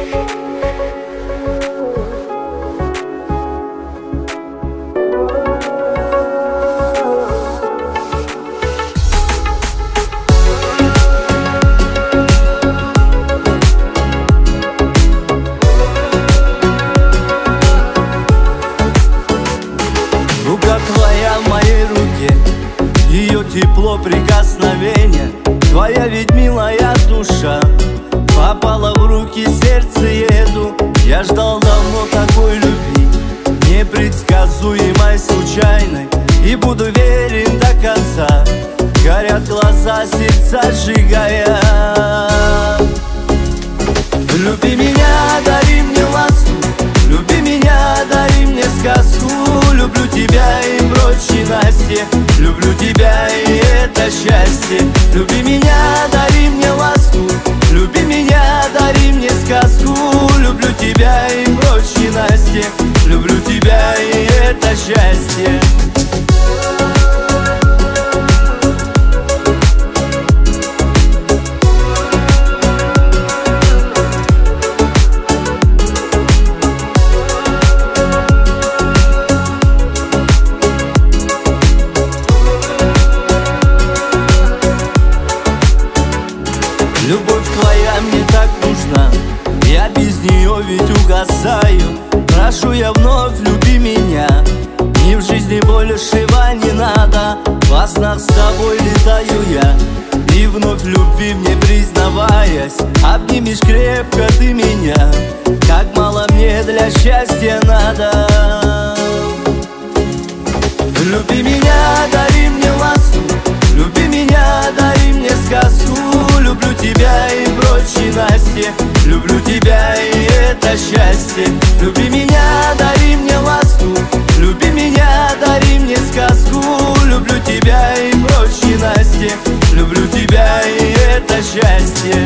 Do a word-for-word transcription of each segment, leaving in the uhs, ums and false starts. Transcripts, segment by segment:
Рука твоя в моей руке, ее тепло прикосновения. Твоя ведь милая душа попала в руки, сердце еду. Я ждал давно такой любви, непредсказуемой, случайной, и буду верен до конца. Горят глаза, сердца сжигая. Люби меня, дари мне ласку, люби меня, дари мне сказку. Люблю тебя и прочь ненастье, люблю тебя и это счастье. Люби меня, дари мне ласку, люби меня, дари мне сказку. Люблю тебя и прочь ненастье, люблю тебя и это счастье. Любовь твоя мне так нужна, я без нее ведь угасаю. Прошу я вновь, люби меня, мне в жизни большего не надо. Во снах с тобой летаю я, и вновь любви мне признаваясь, обнимешь крепко ты меня, как мало мне для счастья надо. Люби меня, дари мне ласку, люби меня, дари мне сказку. Люблю тебя и прочь ненастье, люблю тебя и это счастье. Люби меня, дари мне ласку, люби меня, дари мне сказку. Люблю тебя и прочь ненастье, люблю тебя и это счастье.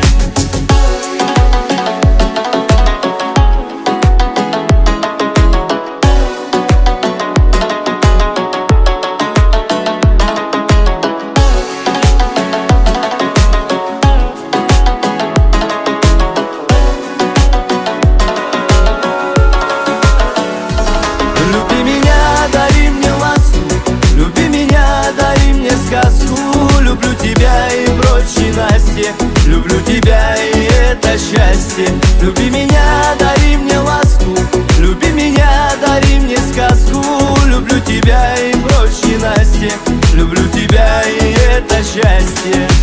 Люби меня, дари мне ласку, люби меня, дари мне сказку. Люблю тебя и прочь ненастье, люблю тебя и это счастье. Люби меня, дари мне ласку, люби меня, дари мне сказку. Люблю тебя и прочь ненастье, люблю тебя и это счастье.